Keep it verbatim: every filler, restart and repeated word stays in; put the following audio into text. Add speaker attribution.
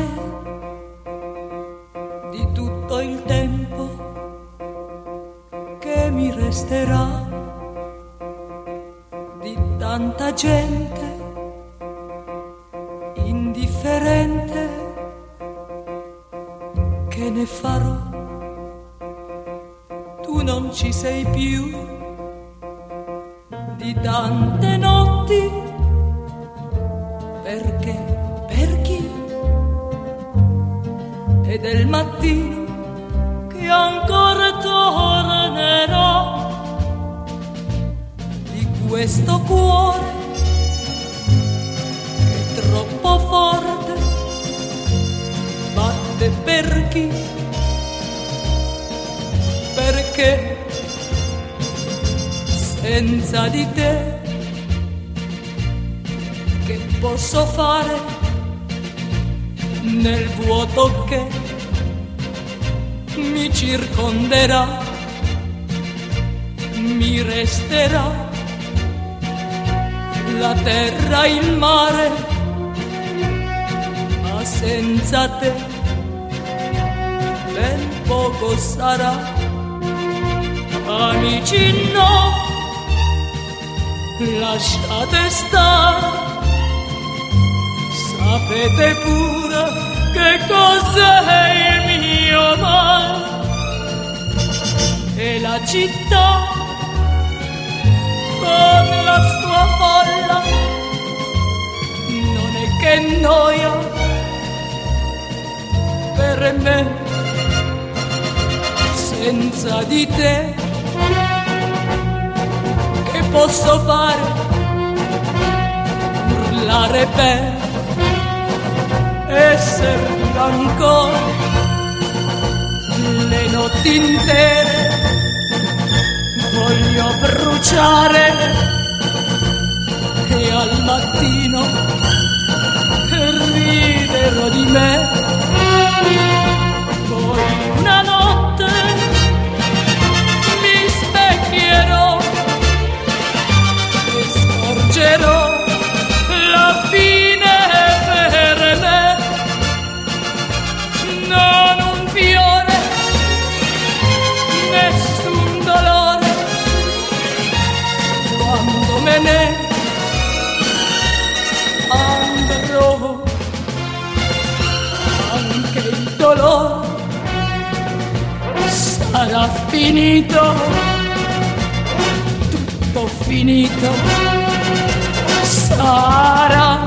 Speaker 1: mare, di tutto il tempo che mi resterà, di tanta gente indifferente che ne farò. Tu non ci sei più, di tante notti, perché, per chi? E del mattino che ancora tornerò, di questo cuore che è troppo forte batte per chi? Perché senza di te che posso fare nel vuoto che mi circonderà? Mi resterà la terra, il mare, ma senza te ben poco sarà. Amici no, lasciate stare, sapete pure che cos'è il mio male. E la città con la sua folla non è che noia per me. Senza di te che posso fare? Urlare per essere ancora le notti intere. Voglio bruciare e al mattino riderò di me. Poi una notte mi specchierò e scorgerò la fine per me. Non un fiore, nessun dolore, quando me ne andrò. Anche il dolore sarà finito, tutto finito sarà.